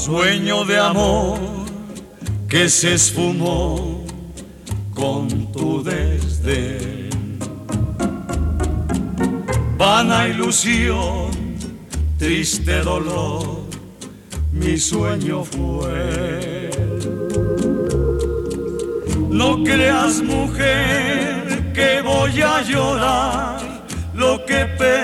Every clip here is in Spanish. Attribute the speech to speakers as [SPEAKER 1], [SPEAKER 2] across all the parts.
[SPEAKER 1] sueño de amor que se esfumó con tu desdén. Vana ilusión, triste dolor, mi sueño fue. No creas, mujer, que voy a llorar lo que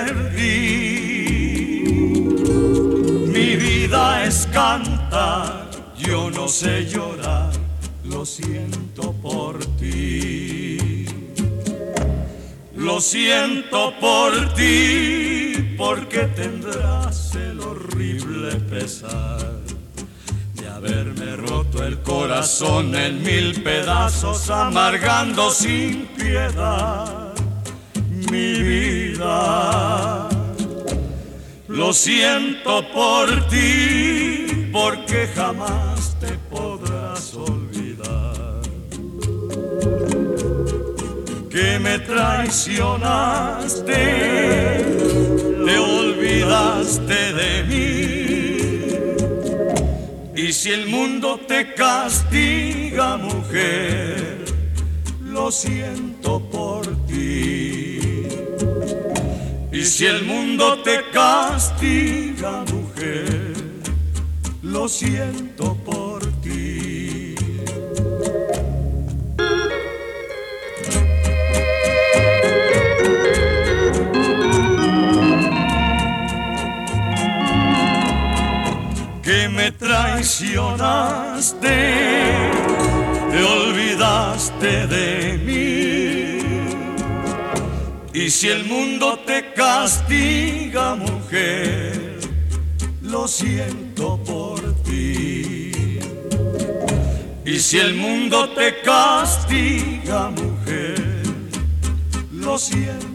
[SPEAKER 1] perdí. Mi vida es cantar, yo no sé llorar, lo siento por ti. Lo siento por ti, porque tendrás el horrible pesar de haberme roto el corazón en mil pedazos, amargando sin piedad mi vida. Lo siento por ti, porque jamás te podrás olvidar. Que me traicionaste, te olvidaste de mí. Y si el mundo te castiga, mujer, lo siento por ti. Y si el mundo te castiga, mujer, lo siento por ti. Que me traicionaste, te olvidaste de mí. Y si el mundo te castiga, mujer, lo siento por ti. Y si el mundo te castiga, mujer, lo siento